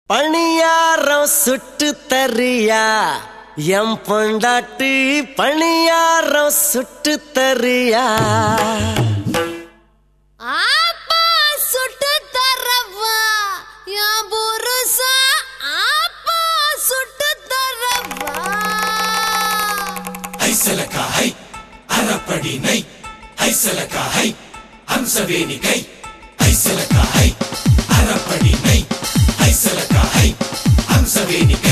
பணியாரம் சுட்டு தரியா எம் பொண்டாட்டி பணியாரம் சுட்டு தரியா ஆப்பா சுட்டு தரவா என் புருஷா ஆப்பா சுட்டு தரவா ஐசலக்கா ஹை அரப்படி நை ஐசலக்கா ஹை ஹம்சவேணி கை ஐசலக்கா ஹை அரப்படி நை ஐசலக்கா ஹை ஹம்சவேணி கை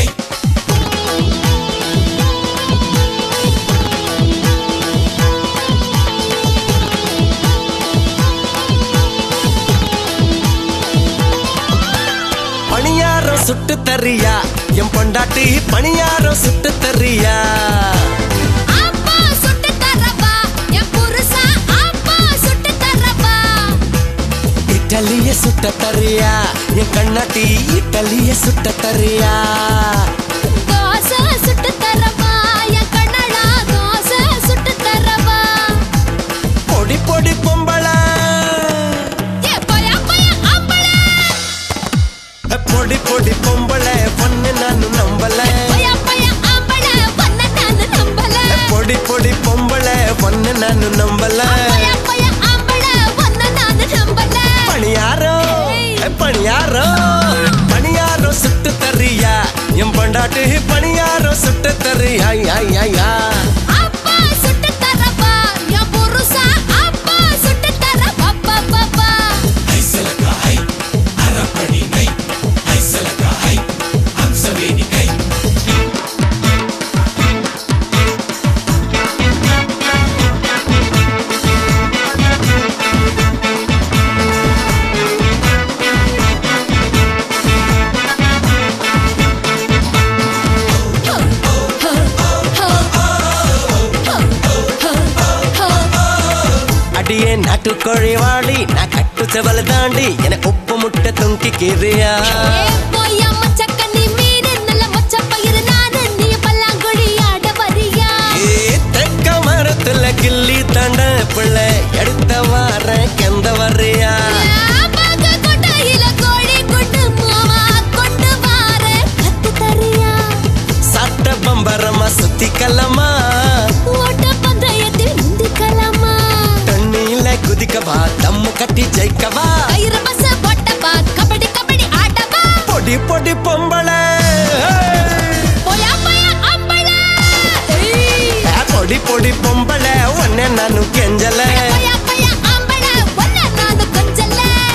பணியாரம் சுட்டு தரியா எம் பொண்டாட்டி பணியாரம் சுட்டு தரியா ஆப்பா சுட்டு தரவா என் புருஷா ஆப்பா சுட்டு தரவா இட்டலிய சுட்ட தரியா என் கண்ணாட்டி இட்டலிய சுட்ட தரியா தோசை சுட்டு தரவா என் கண்ணடா தோசை சுட்டு தரவா பொடி பொடி பொம்பள ஏ போயா போயா ஆம்பள பொடி பொடி பொம்பள பொண்ணு நானு நம்பல போயா போயா ஆம்பள பண்ண நான் நம்பல பொடி பொடி பொம்பள பொண்ணு நானு நம்பல போயா போயா ஆம்பள பண்ண நான் நம்பல பணியாரம் பணியாரம் பணியாரம் சுட்டு தரியா என் பொண்டாட்டி பணியாரம் சுட்டு தரியா ஐயா அப்பா சுட்டு தரவா என் புருஷா அப்பா சுட்டு தரவா பாப்பா ஐசலக்கா ஹை அரப்படி நை ஐசலக்கா ஹை ஹம்சவேணி கை அடியே நாட்டுக்கோழி வாடி நான் கட்டு செவல தாண்டி என உப்பு முட்டை தொங்கிக்கிறியா போயா மச்சக்கண்ணி மீன் நல்ல மொச்ச பயிர் நானு நீ பல்லாங்குழி ஆட வரியா தெக்க மரத்துல கிள்ளி தண்ட பிள்ளை எடுத்த வார கெந்த வர்றியா பாக்க கொட்டையில கோழி குண்டு மாமா கொண்டு வார கத்து தரியா சட்ட பம்பரமா சுத்திக்கலமா ஓட்ட பந்தயத்தில் முந்திக்கலாமா தண்ணியில குதிக்கவா தம்மு கட்டி ஜெயிக்கவா கயிறு பஸ் போட்டவா கபடி கபடி ஆடவா பொடி பொடி பொம்பள போயா போயா ஆம்பள பொடி பொடி பொம்பள ஒன்னே நானு கெஞ்சல போயா போயா ஆம்பள ஒன்ன நானு கொஞ்சல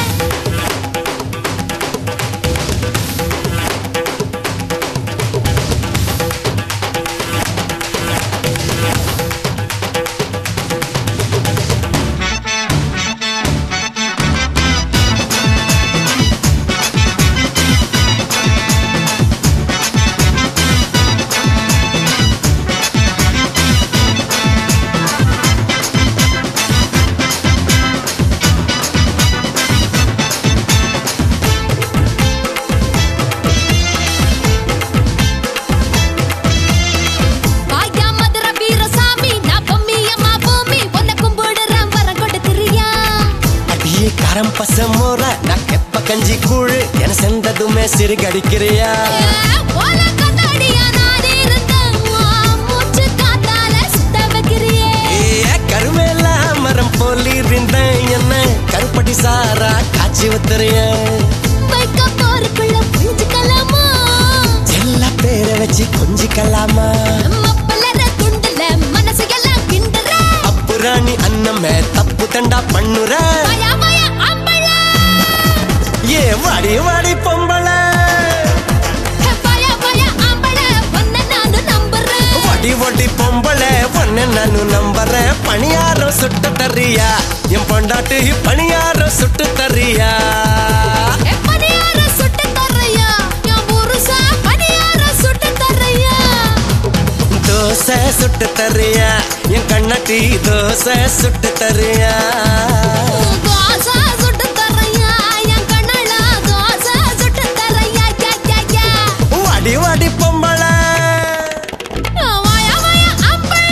வாயா மதுர வீரசாமி நான் பொம்மியம்மா பூமி உன்னை கும்பிடுறேன் வரம் கொடுத்துறியா அடியே காரம் பச மோர நான் கெப்ப கஞ்சி கூழு என செந்ததுமே சிறுகடிக்கிறியா ஓல கண்ணாடியா நான் இருந்தேன் மூச்சு காத்தால சுத்த வைக்கிறியே கருமேல மரம் போலி இருந்தேன் என்ன கருப்பட்டி சாரா காய்ச்சி ஊத்துறிய வைக்க போருக்குள்ள புரிஞ்சுக்கலாமா எல்லா பேரை வச்சு கொஞ்சிக்கலாமா மப்பலற துண்டுல மனசு எல்லாம் கிண்டுற அப்புராணி அன்னமே தப்பு தண்டா பண்ணுற வாயா வாயா ஆம்பள ஏ வாடி வாடி பொம்பள வாயா வாயா ஆம்பள உன்னை நானு நம்புறேன் வடி வடி பொம்பள பொண்ணு நானு நம்புறேன் பணியாரம் சுட்டு தரியா என் பொண்டாட்டி பணியாரம் சுட்டு தரியா பணியார சுட்டு தரையா என் புருஷா பணியார சுட்டு தரையா தோசை சுட்டு தரியா என் கண்ணாட்டி தோசை சுட்டு தரியா தோசை சுட்டு தரையா என் கண்ணல தோசை சுட்டு தரையா யா வாடி வாடி பொம்பள வாயா வாயா ஆம்பள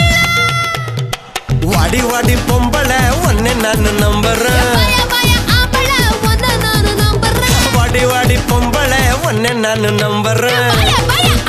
வாடி வாடி பொம்பள ஒன்னு நானு நம்புறேன் வாயா வாயா ஆம்பள உன்னை நானு நம்புறேன் வாடி வாடி பொம்பள ஒன்ன நானு நம்புறேன் பய பய